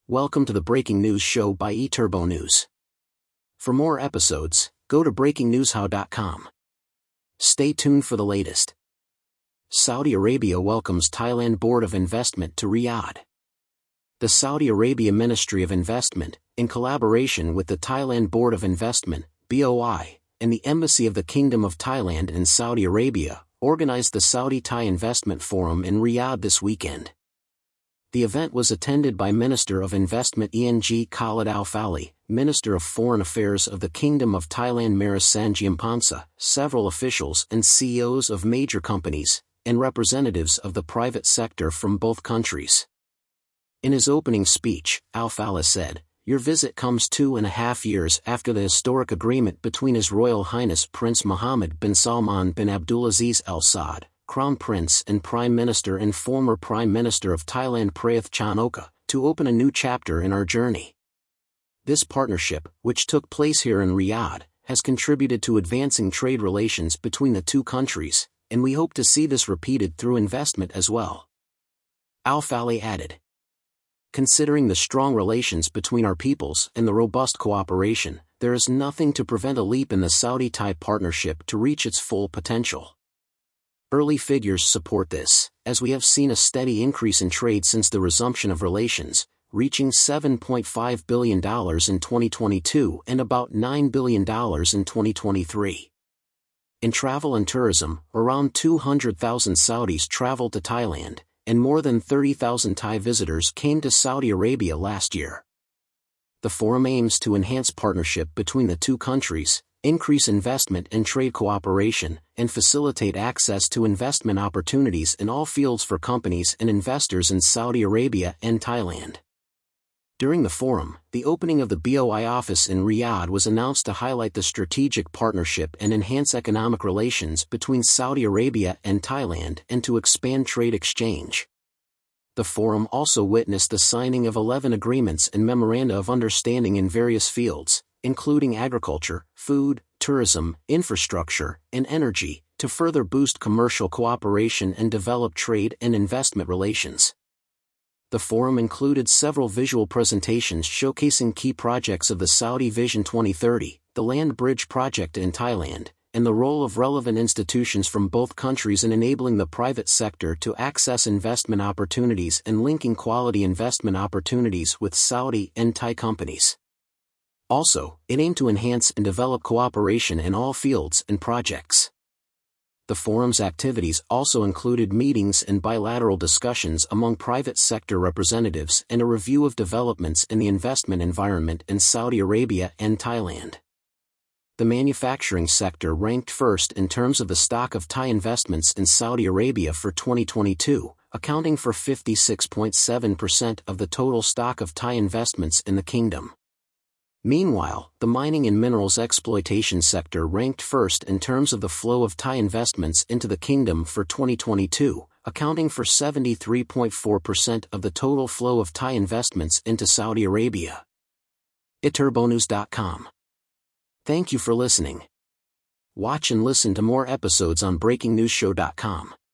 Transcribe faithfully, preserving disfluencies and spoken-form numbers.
Welcome to the Breaking News Show by eTurbo News. For more episodes, go to breaking news how dot com. Stay tuned for the latest. Saudi Arabia welcomes Thailand Board of Investment to Riyadh. The Saudi Arabia Ministry of Investment, in collaboration with the Thailand Board of Investment, B O I, and the Embassy of the Kingdom of Thailand in Saudi Arabia, organized the Saudi-Thai Investment Forum in Riyadh this weekend. The event was attended by Minister of Investment E N G Khalid Al Falih, Minister of Foreign Affairs of the Kingdom of Thailand Maris Sangiampongsa, several officials and C E Os of major companies, and representatives of the private sector from both countries. In his opening speech, Al Falih said, "Your visit comes two and a half years after the historic agreement between His Royal Highness Prince Mohammed bin Salman bin Abdulaziz Al Saud, Crown Prince and Prime Minister and former Prime Minister of Thailand Prayuth Chan-o-cha, to open a new chapter in our journey. This partnership, which took place here in Riyadh, has contributed to advancing trade relations between the two countries, and we hope to see this repeated through investment as well." Al Falih added, "Considering the strong relations between our peoples and the robust cooperation, there is nothing to prevent a leap in the Saudi-Thai partnership to reach its full potential. Early figures support this, as we have seen a steady increase in trade since the resumption of relations, reaching seven point five billion dollars in twenty twenty-two and about nine billion dollars in twenty twenty-three. In travel and tourism, around two hundred thousand Saudis traveled to Thailand, and more than thirty thousand Thai visitors came to Saudi Arabia last year. The forum aims to enhance partnership between the two countries, increase investment and trade cooperation, and facilitate access to investment opportunities in all fields for companies and investors in Saudi Arabia and Thailand." During the forum, the opening of the B O I office in Riyadh was announced to highlight the strategic partnership and enhance economic relations between Saudi Arabia and Thailand and to expand trade exchange. The forum also witnessed the signing of eleven agreements and memoranda of understanding in various fields, including agriculture, food, tourism, infrastructure, and energy, to further boost commercial cooperation and develop trade and investment relations. The forum included several visual presentations showcasing key projects of the Saudi Vision twenty thirty, the Land Bridge project in Thailand, and the role of relevant institutions from both countries in enabling the private sector to access investment opportunities and linking quality investment opportunities with Saudi and Thai companies. Also, it aimed to enhance and develop cooperation in all fields and projects. The forum's activities also included meetings and bilateral discussions among private sector representatives and a review of developments in the investment environment in Saudi Arabia and Thailand. The manufacturing sector ranked first in terms of the stock of Thai investments in Saudi Arabia for twenty twenty-two, accounting for fifty-six point seven percent of the total stock of Thai investments in the kingdom. Meanwhile, the mining and minerals exploitation sector ranked first in terms of the flow of Thai investments into the kingdom for twenty twenty-two, accounting for seventy-three point four percent of the total flow of Thai investments into Saudi Arabia. e turbo news dot com. Thank you for listening. Watch and listen to more episodes on breaking news show dot com.